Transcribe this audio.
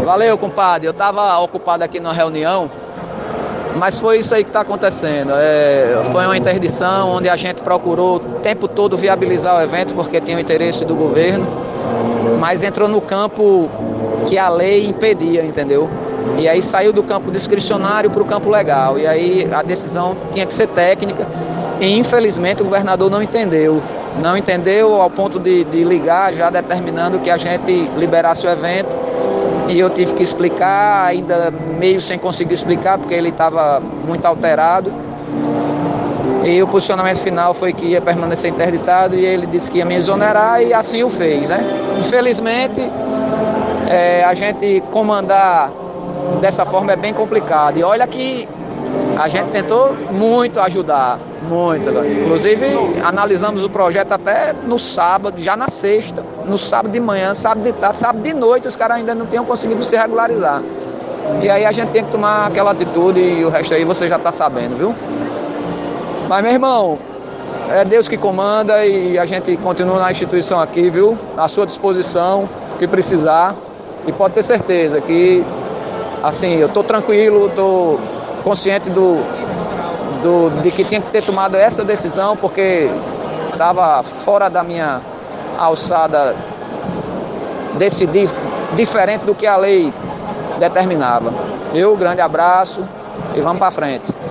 Valeu, compadre. Eu estava ocupado aqui numa reunião, mas foi isso aí que está acontecendo. Foi uma interdição onde a gente procurou o tempo todo viabilizar o evento porque tinha o interesse do governo, mas entrou no campo que a lei impedia, entendeu? E aí saiu do campo discricionário para o campo legal. E aí a decisão tinha que ser técnica e infelizmente o governador não entendeu. Não entendeu ao ponto de ligar já determinando que a gente liberasse o evento. E eu tive que explicar, ainda meio sem conseguir explicar, porque ele estava muito alterado. E o posicionamento final foi que ia permanecer interditado e ele disse que ia me exonerar e assim o fez, né? Infelizmente, a gente comandar dessa forma é bem complicado. E olha que a gente tentou muito ajudar, muito. Inclusive, analisamos o projeto até no sábado, já na sexta, no sábado de manhã, sábado de tarde, sábado de noite, os caras ainda não tinham conseguido se regularizar. E aí a gente tem que tomar aquela atitude e o resto aí você já está sabendo, viu? Mas, meu irmão, é Deus que comanda e a gente continua na instituição aqui, viu? À sua disposição, o que precisar. E pode ter certeza que, assim, eu estou tranquilo, estou consciente de que tinha que ter tomado essa decisão, porque estava fora da minha alçada decidir diferente do que a lei determinava. Grande abraço e vamos para frente.